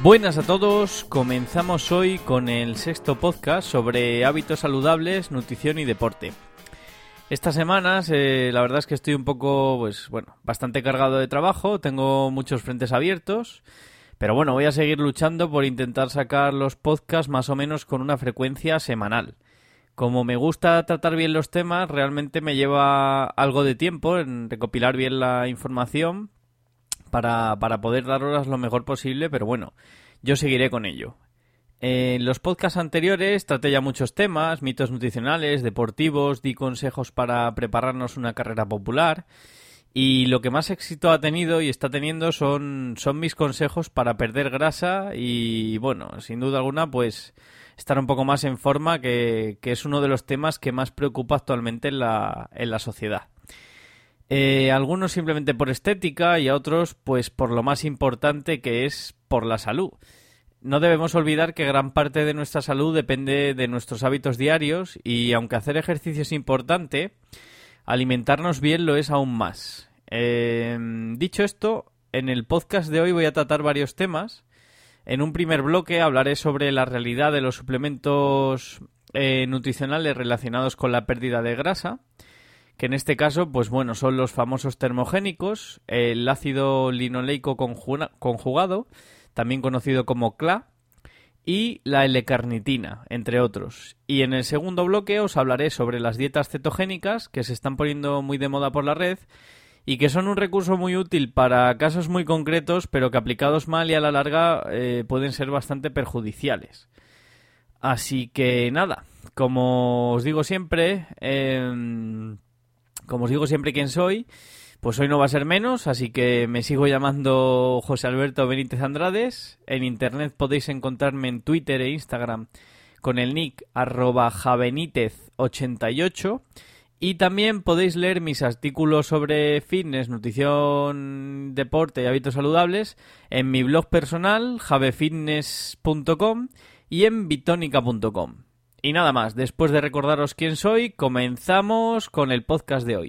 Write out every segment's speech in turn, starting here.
Buenas a todos, comenzamos hoy con el sexto podcast sobre hábitos saludables, nutrición y deporte. Estas semanas la verdad es que estoy un poco, bastante cargado de trabajo, tengo muchos frentes abiertos, pero bueno, voy a seguir luchando por intentar sacar los podcasts más o menos con una frecuencia semanal. Como me gusta tratar bien los temas, realmente me lleva algo de tiempo en recopilar bien la información para poder daros lo mejor posible, pero bueno, yo seguiré con ello. En los podcasts anteriores traté ya muchos temas, mitos nutricionales, deportivos, di consejos para prepararnos una carrera popular y lo que más éxito ha tenido y está teniendo son mis consejos para perder grasa y bueno, sin duda alguna pues estar un poco más en forma, que es uno de los temas que más preocupa actualmente en la sociedad. Algunos simplemente por estética y a otros pues por lo más importante, que es por la salud. No debemos olvidar que gran parte de nuestra salud depende de nuestros hábitos diarios y aunque hacer ejercicio es importante, alimentarnos bien lo es aún más. Dicho esto, en el podcast de hoy voy a tratar varios temas. En un primer bloque hablaré sobre la realidad de los suplementos nutricionales relacionados con la pérdida de grasa, que en este caso pues bueno, son los famosos termogénicos, el ácido linoleico conjugado, también conocido como CLA, y la L-carnitina, entre otros. Y en el segundo bloque os hablaré sobre las dietas cetogénicas, que se están poniendo muy de moda por la red y que son un recurso muy útil para casos muy concretos, pero que aplicados mal y a la larga pueden ser bastante perjudiciales. Así que nada, como os digo siempre quién soy, pues hoy no va a ser menos, así que me sigo llamando José Alberto Benítez Andrades. En internet podéis encontrarme en Twitter e Instagram con el nick @jabenitez88 y también podéis leer mis artículos sobre fitness, nutrición, deporte y hábitos saludables en mi blog personal javefitness.com y en bitonica.com. Y nada más, después de recordaros quién soy, comenzamos con el podcast de hoy.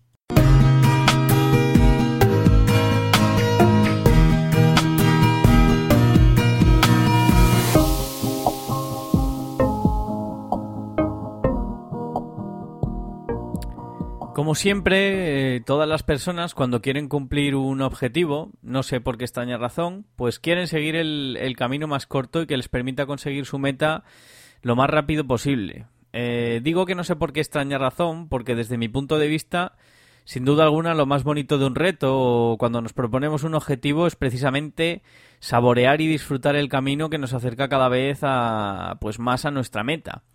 Como siempre, todas las personas cuando quieren cumplir un objetivo, no sé por qué extraña razón, pues quieren seguir el camino más corto y que les permita conseguir su meta lo más rápido posible. Digo que no sé por qué extraña razón, porque desde mi punto de vista, sin duda alguna, lo más bonito de un reto o cuando nos proponemos un objetivo es precisamente saborear y disfrutar el camino que nos acerca cada vez más a nuestra meta.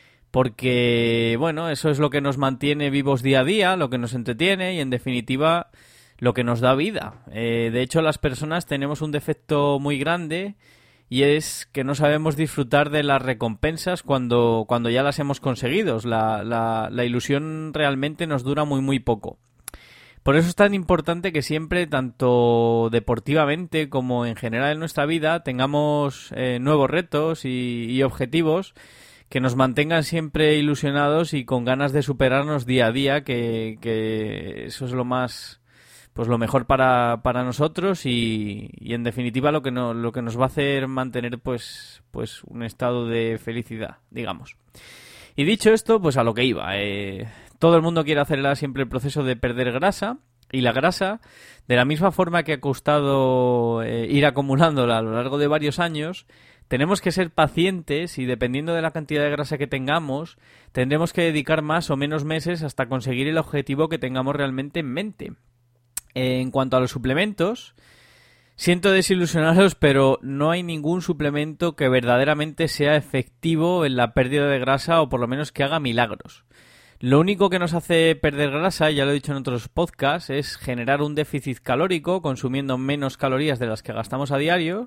Porque, bueno, eso es lo que nos mantiene vivos día a día, lo que nos entretiene y, en definitiva, lo que nos da vida. De hecho, las personas tenemos un defecto muy grande y es que no sabemos disfrutar de las recompensas cuando ya las hemos conseguido. La ilusión realmente nos dura muy, muy poco. Por eso es tan importante que siempre, tanto deportivamente como en general en nuestra vida, tengamos nuevos retos y objetivos que nos mantengan siempre ilusionados y con ganas de superarnos día a día, que eso es lo mejor para nosotros y en definitiva lo que nos va a hacer mantener pues un estado de felicidad, digamos. Y dicho esto, pues a lo que iba. Todo el mundo quiere acelerar siempre el proceso de perder grasa, y la grasa, de la misma forma que ha costado ir acumulándola a lo largo de varios años, tenemos que ser pacientes y dependiendo de la cantidad de grasa que tengamos, tendremos que dedicar más o menos meses hasta conseguir el objetivo que tengamos realmente en mente. En cuanto a los suplementos, siento desilusionaros, pero no hay ningún suplemento que verdaderamente sea efectivo en la pérdida de grasa o por lo menos que haga milagros. Lo único que nos hace perder grasa, ya lo he dicho en otros podcasts, es generar un déficit calórico consumiendo menos calorías de las que gastamos a diario.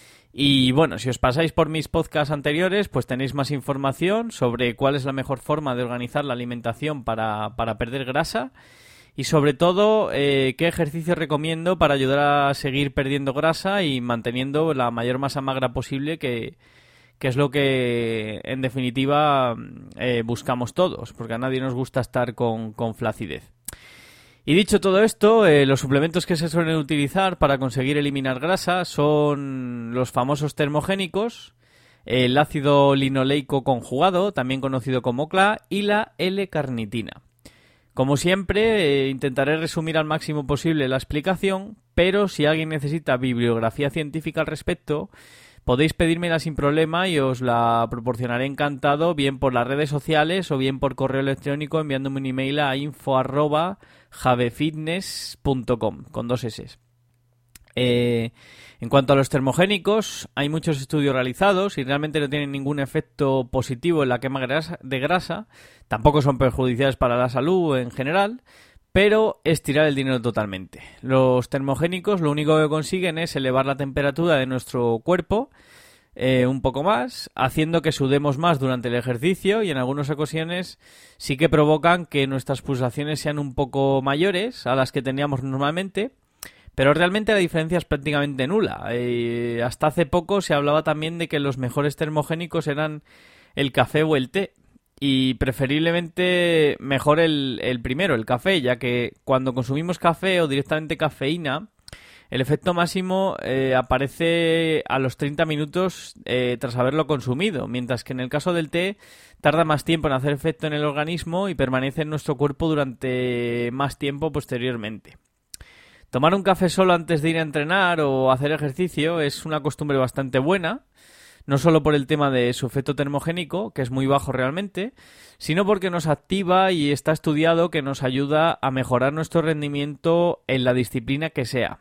Y bueno, si os pasáis por mis podcasts anteriores, pues tenéis más información sobre cuál es la mejor forma de organizar la alimentación para perder grasa y sobre todo qué ejercicio recomiendo para ayudar a seguir perdiendo grasa y manteniendo la mayor masa magra posible, que es lo que en definitiva buscamos todos, porque a nadie nos gusta estar con flacidez. Y dicho todo esto, los suplementos que se suelen utilizar para conseguir eliminar grasa son los famosos termogénicos, el ácido linoleico conjugado, también conocido como CLA, y la L-carnitina. Como siempre, intentaré resumir al máximo posible la explicación, pero si alguien necesita bibliografía científica al respecto, podéis pedírmela sin problema y os la proporcionaré encantado, bien por las redes sociales o bien por correo electrónico enviándome un email a info@javefitness.com con 2 S. En cuanto a los termogénicos, hay muchos estudios realizados y realmente no tienen ningún efecto positivo en la quema de grasa, tampoco son perjudiciales para la salud en general, pero es tirar el dinero totalmente. Los termogénicos lo único que consiguen es elevar la temperatura de nuestro cuerpo un poco más, haciendo que sudemos más durante el ejercicio y en algunas ocasiones sí que provocan que nuestras pulsaciones sean un poco mayores a las que teníamos normalmente. Pero realmente la diferencia es prácticamente nula. Hasta hace poco se hablaba también de que los mejores termogénicos eran el café o el té. Y preferiblemente mejor el primero, el café, ya que cuando consumimos café o directamente cafeína, el efecto máximo aparece a los 30 minutos tras haberlo consumido, mientras que en el caso del té tarda más tiempo en hacer efecto en el organismo y permanece en nuestro cuerpo durante más tiempo posteriormente. Tomar un café solo antes de ir a entrenar o hacer ejercicio es una costumbre bastante buena, no solo por el tema de su efecto termogénico, que es muy bajo realmente, sino porque nos activa y está estudiado que nos ayuda a mejorar nuestro rendimiento en la disciplina que sea.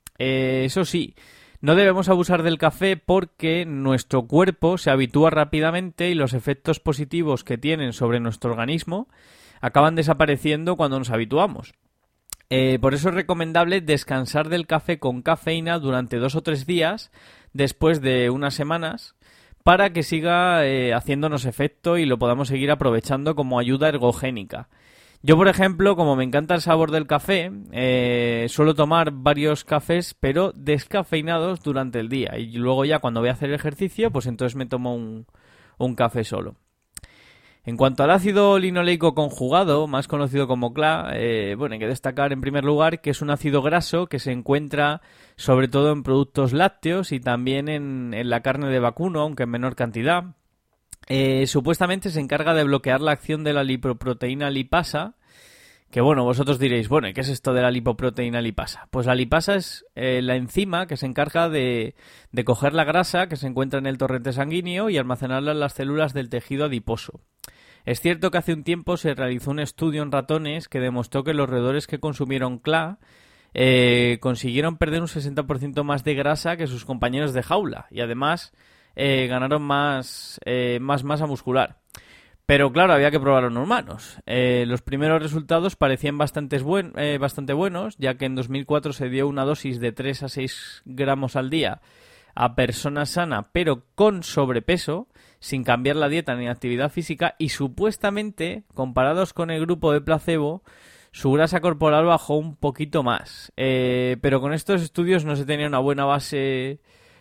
Eso sí, no debemos abusar del café porque nuestro cuerpo se habitúa rápidamente y los efectos positivos que tienen sobre nuestro organismo acaban desapareciendo cuando nos habituamos. Por eso es recomendable descansar del café con cafeína durante 2 o 3 días después de unas semanas para que siga haciéndonos efecto y lo podamos seguir aprovechando como ayuda ergogénica. Yo, por ejemplo, como me encanta el sabor del café, suelo tomar varios cafés pero descafeinados durante el día y luego ya cuando voy a hacer ejercicio pues entonces me tomo un café solo. En cuanto al ácido linoleico conjugado, más conocido como CLA, hay que destacar en primer lugar que es un ácido graso que se encuentra sobre todo en productos lácteos y también en la carne de vacuno, aunque en menor cantidad. Supuestamente se encarga de bloquear la acción de la lipoproteína lipasa, que vosotros diréis, ¿y qué es esto de la lipoproteína lipasa? Pues la lipasa es la enzima que se encarga de coger la grasa que se encuentra en el torrente sanguíneo y almacenarla en las células del tejido adiposo. Es cierto que hace un tiempo se realizó un estudio en ratones que demostró que los roedores que consumieron CLA consiguieron perder un 60% más de grasa que sus compañeros de jaula y además ganaron más masa muscular. Pero claro, había que probarlo en humanos. Los primeros resultados parecían bastante buenos, ya que en 2004 se dio una dosis de 3 a 6 gramos al día a persona sana, pero con sobrepeso, sin cambiar la dieta ni la actividad física, y supuestamente, comparados con el grupo de placebo, su grasa corporal bajó un poquito más. Pero con estos estudios no se tenía una buena base.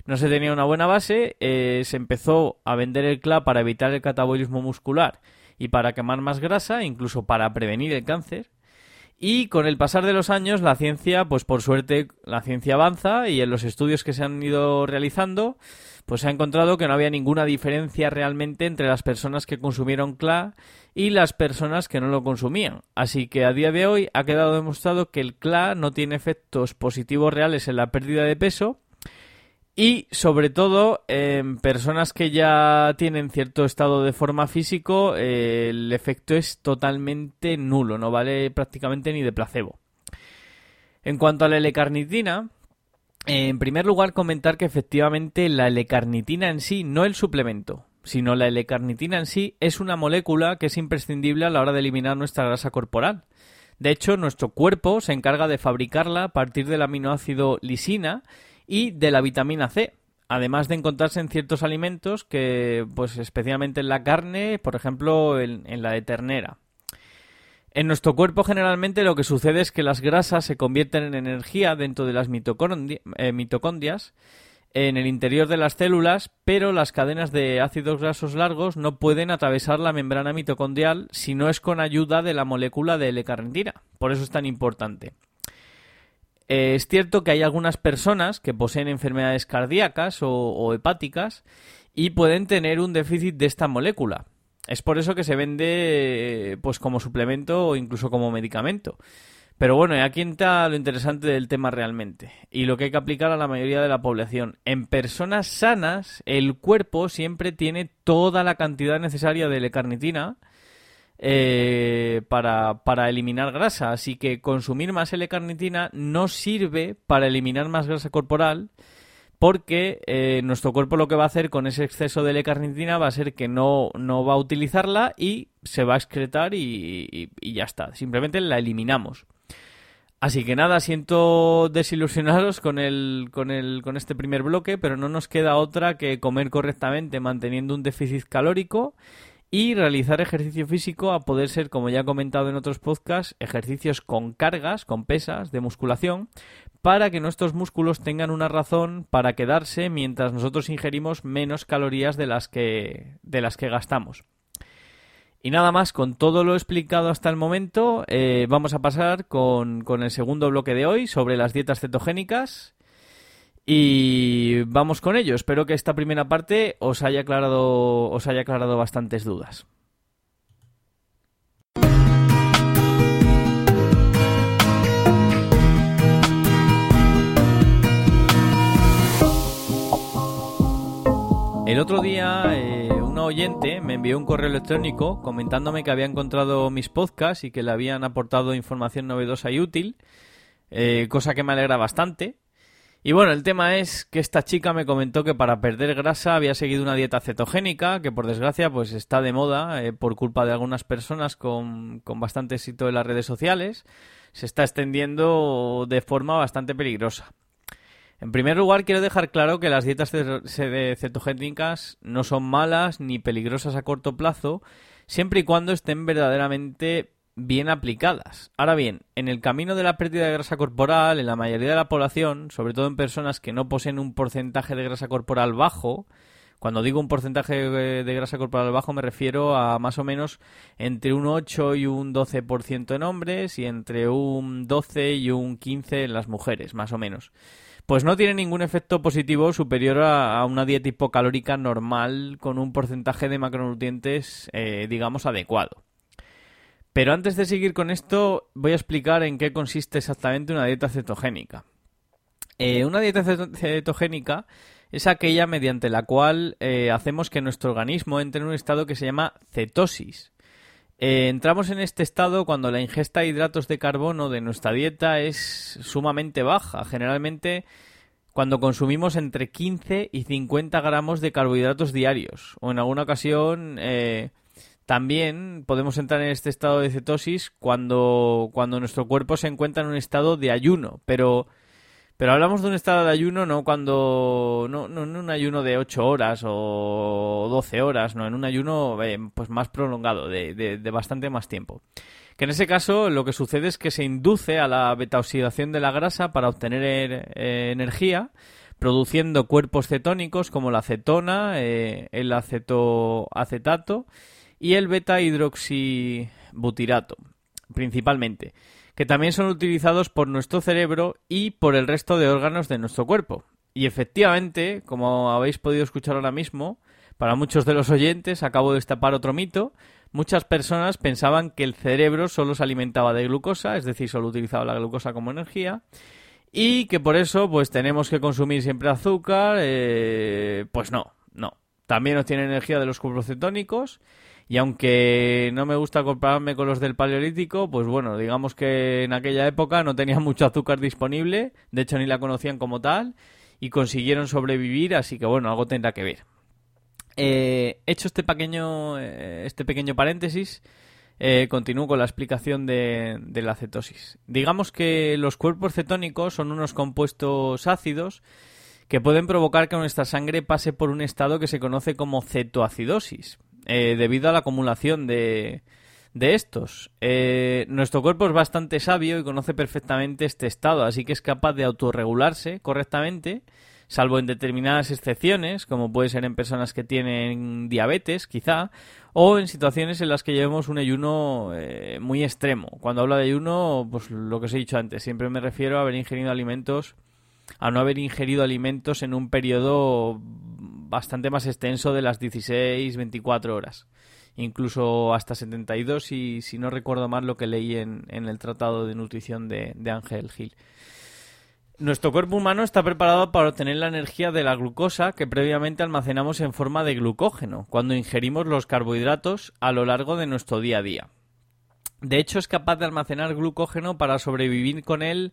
Se empezó a vender el CLA para evitar el catabolismo muscular y para quemar más grasa, incluso para prevenir el cáncer. Y con el pasar de los años, la ciencia, pues por suerte, la ciencia avanza y en los estudios que se han ido realizando, pues se ha encontrado que no había ninguna diferencia realmente entre las personas que consumieron CLA y las personas que no lo consumían. Así que a día de hoy ha quedado demostrado que el CLA no tiene efectos positivos reales en la pérdida de peso y, sobre todo, en personas que ya tienen cierto estado de forma físico, el efecto es totalmente nulo, no vale prácticamente ni de placebo. En cuanto a la L-carnitina, en primer lugar comentar que efectivamente la L-carnitina en sí, no el suplemento, sino la L-carnitina en sí es una molécula que es imprescindible a la hora de eliminar nuestra grasa corporal. De hecho, nuestro cuerpo se encarga de fabricarla a partir del aminoácido lisina y de la vitamina C, además de encontrarse en ciertos alimentos que, pues especialmente en la carne, por ejemplo en la de ternera. En nuestro cuerpo generalmente lo que sucede es que las grasas se convierten en energía dentro de las mitocondrias en el interior de las células, pero las cadenas de ácidos grasos largos no pueden atravesar la membrana mitocondrial si no es con ayuda de la molécula de L-carnitina. Por eso es tan importante. Es cierto que hay algunas personas que poseen enfermedades cardíacas o hepáticas y pueden tener un déficit de esta molécula. Es por eso que se vende pues como suplemento o incluso como medicamento. Pero bueno, aquí entra lo interesante del tema realmente y lo que hay que aplicar a la mayoría de la población. En personas sanas, el cuerpo siempre tiene toda la cantidad necesaria de L-carnitina para eliminar grasa. Así que consumir más L-carnitina no sirve para eliminar más grasa corporal, porque nuestro cuerpo lo que va a hacer con ese exceso de L-carnitina va a ser que no va a utilizarla y se va a excretar y ya está. Simplemente la eliminamos. Así que nada, siento desilusionaros con este primer bloque, pero no nos queda otra que comer correctamente manteniendo un déficit calórico y realizar ejercicio físico, a poder ser, como ya he comentado en otros podcasts, ejercicios con cargas, con pesas de musculación, para que nuestros músculos tengan una razón para quedarse mientras nosotros ingerimos menos calorías de las que gastamos. Y nada más, con todo lo explicado hasta el momento, vamos a pasar con el segundo bloque de hoy sobre las dietas cetogénicas. Y vamos con ello. Espero que esta primera parte os haya aclarado bastantes dudas. El otro día una oyente me envió un correo electrónico comentándome que había encontrado mis podcasts y que le habían aportado información novedosa y útil, cosa que me alegra bastante. Y bueno, el tema es que esta chica me comentó que para perder grasa había seguido una dieta cetogénica, que por desgracia pues está de moda por culpa de algunas personas con bastante éxito en las redes sociales. Se está extendiendo de forma bastante peligrosa. En primer lugar, quiero dejar claro que las dietas cetogénicas no son malas ni peligrosas a corto plazo, siempre y cuando estén verdaderamente bien aplicadas. Ahora bien, en el camino de la pérdida de grasa corporal, en la mayoría de la población, sobre todo en personas que no poseen un porcentaje de grasa corporal bajo, cuando digo un porcentaje de grasa corporal bajo me refiero a más o menos entre un 8 y un 12% en hombres y entre un 12 y un 15 en las mujeres, más o menos. Pues no tiene ningún efecto positivo superior a una dieta hipocalórica normal con un porcentaje de macronutrientes, digamos, adecuado. Pero antes de seguir con esto, voy a explicar en qué consiste exactamente una dieta cetogénica. Una dieta cetogénica es aquella mediante la cual hacemos que nuestro organismo entre en un estado que se llama cetosis. Entramos en este estado cuando la ingesta de hidratos de carbono de nuestra dieta es sumamente baja. Generalmente cuando consumimos entre 15 y 50 gramos de carbohidratos diarios. O en alguna ocasión también podemos entrar en este estado de cetosis cuando nuestro cuerpo se encuentra en un estado de ayuno. Pero hablamos de un estado de ayuno no en un ayuno de 8 horas o 12 horas, no, en un ayuno pues más prolongado, de bastante más tiempo. Que en ese caso lo que sucede es que se induce a la beta-oxidación de la grasa para obtener energía, produciendo cuerpos cetónicos como la cetona, el acetato y el beta-hidroxibutirato, principalmente, que también son utilizados por nuestro cerebro y por el resto de órganos de nuestro cuerpo. Y efectivamente, como habéis podido escuchar ahora mismo, para muchos de los oyentes acabo de destapar otro mito. Muchas personas pensaban que el cerebro solo se alimentaba de glucosa, es decir, solo utilizaba la glucosa como energía, y que por eso pues tenemos que consumir siempre azúcar. Pues no. También obtiene energía de los cuerpos cetónicos. Y aunque no me gusta compararme con los del Paleolítico, pues bueno, digamos que en aquella época no tenían mucho azúcar disponible, de hecho ni la conocían como tal, y consiguieron sobrevivir, así que bueno, algo tendrá que ver. Hecho este pequeño paréntesis, continúo con la explicación de la cetosis. Digamos que los cuerpos cetónicos son unos compuestos ácidos que pueden provocar que nuestra sangre pase por un estado que se conoce como cetoacidosis. Debido a la acumulación de estos. Nuestro cuerpo es bastante sabio y conoce perfectamente este estado, así que es capaz de autorregularse correctamente salvo en determinadas excepciones, como puede ser en personas que tienen diabetes, quizá, o en situaciones en las que llevemos un ayuno muy extremo. Cuando hablo de ayuno, pues lo que os he dicho antes, siempre me refiero a no haber ingerido alimentos en un periodo bastante más extenso de las 16-24 horas. Incluso hasta 72, si no recuerdo mal lo que leí en el Tratado de Nutrición de Ángel Gil. Nuestro cuerpo humano está preparado para obtener la energía de la glucosa que previamente almacenamos en forma de glucógeno cuando ingerimos los carbohidratos a lo largo de nuestro día a día. De hecho, es capaz de almacenar glucógeno para sobrevivir con él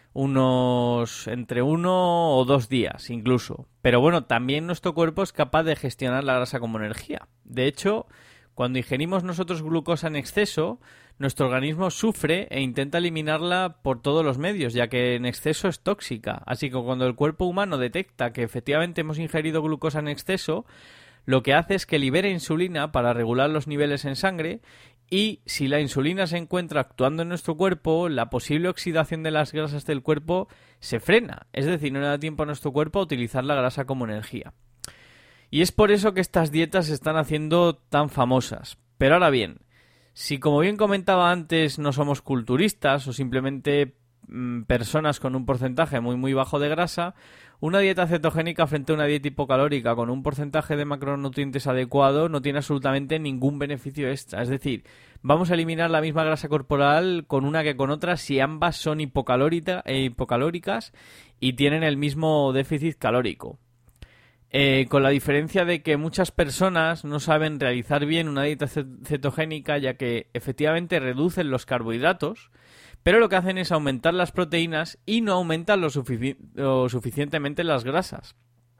entre 1 o 2 días incluso. Pero bueno, también nuestro cuerpo es capaz de gestionar la grasa como energía. De hecho, cuando ingerimos nosotros glucosa en exceso, nuestro organismo sufre e intenta eliminarla por todos los medios, ya que en exceso es tóxica. Así que cuando el cuerpo humano detecta que efectivamente hemos ingerido glucosa en exceso, lo que hace es que libera insulina para regular los niveles en sangre, y si la insulina se encuentra actuando en nuestro cuerpo, la posible oxidación de las grasas del cuerpo se frena. Es decir, no le da tiempo a nuestro cuerpo a utilizar la grasa como energía. Y es por eso que estas dietas se están haciendo tan famosas. Pero ahora bien, si como bien comentaba antes no somos culturistas o simplemente personas con un porcentaje muy muy bajo de grasa, una dieta cetogénica frente a una dieta hipocalórica con un porcentaje de macronutrientes adecuado no tiene absolutamente ningún beneficio extra. Es decir, vamos a eliminar la misma grasa corporal con una que con otra si ambas son hipocalóricas y tienen el mismo déficit calórico. Con la diferencia de que muchas personas no saben realizar bien una dieta cetogénica, ya que efectivamente reducen los carbohidratos, pero lo que hacen es aumentar las proteínas y no aumentan lo suficientemente las grasas.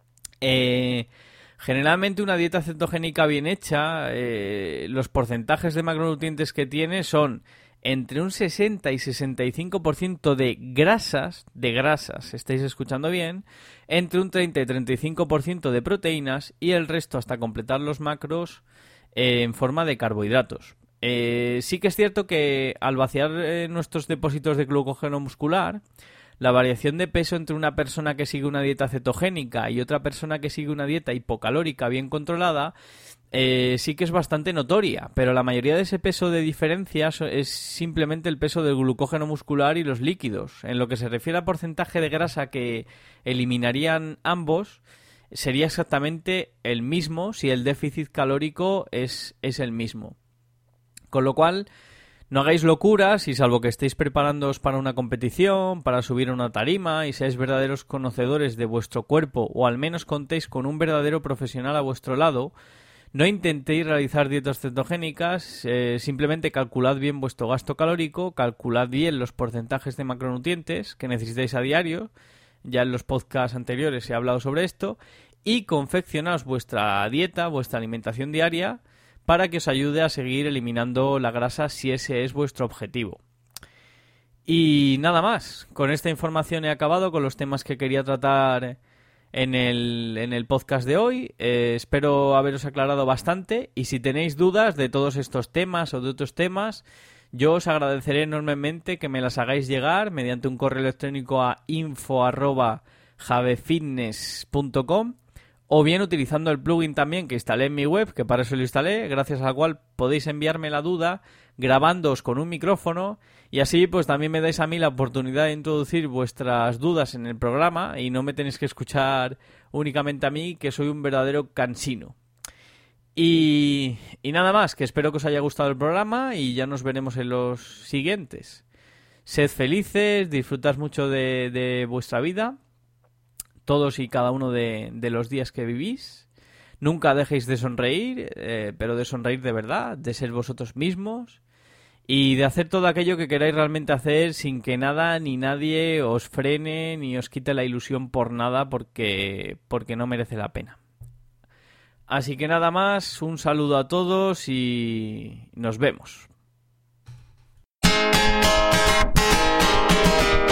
Generalmente una dieta cetogénica bien hecha, los porcentajes de macronutrientes que tiene son entre un 60 y 65% de grasas, estáis escuchando bien, entre un 30 y 35% de proteínas y el resto hasta completar los macros en forma de carbohidratos. Sí que es cierto que al vaciar nuestros depósitos de glucógeno muscular, la variación de peso entre una persona que sigue una dieta cetogénica y otra persona que sigue una dieta hipocalórica bien controlada sí que es bastante notoria, pero la mayoría de ese peso de diferencia es simplemente el peso del glucógeno muscular y los líquidos. En lo que se refiere al porcentaje de grasa que eliminarían ambos, sería exactamente el mismo si el déficit calórico es el mismo. Con lo cual, no hagáis locuras y salvo que estéis preparándoos para una competición, para subir a una tarima y seáis verdaderos conocedores de vuestro cuerpo o al menos contéis con un verdadero profesional a vuestro lado, no intentéis realizar dietas cetogénicas, simplemente calculad bien vuestro gasto calórico, calculad bien los porcentajes de macronutrientes que necesitáis a diario, ya en los podcasts anteriores he hablado sobre esto, y confeccionaos vuestra dieta, vuestra alimentación diaria, para que os ayude a seguir eliminando la grasa si ese es vuestro objetivo. Y nada más, con esta información he acabado con los temas que quería tratar en el podcast de hoy. Espero haberos aclarado bastante y si tenéis dudas de todos estos temas o de otros temas, yo os agradeceré enormemente que me las hagáis llegar mediante un correo electrónico a info@javefitness.com o bien utilizando el plugin también que instalé en mi web, que para eso lo instalé, gracias al cual podéis enviarme la duda grabándoos con un micrófono y así pues también me dais a mí la oportunidad de introducir vuestras dudas en el programa y no me tenéis que escuchar únicamente a mí, que soy un verdadero cansino. Y nada más, que espero que os haya gustado el programa y ya nos veremos en los siguientes. Sed felices, disfrutad mucho de vuestra vida, todos y cada uno de los días que vivís. Nunca dejéis de sonreír, pero de sonreír de verdad, de ser vosotros mismos y de hacer todo aquello que queráis realmente hacer sin que nada ni nadie os frene ni os quite la ilusión por nada porque no merece la pena. Así que nada más, un saludo a todos y nos vemos.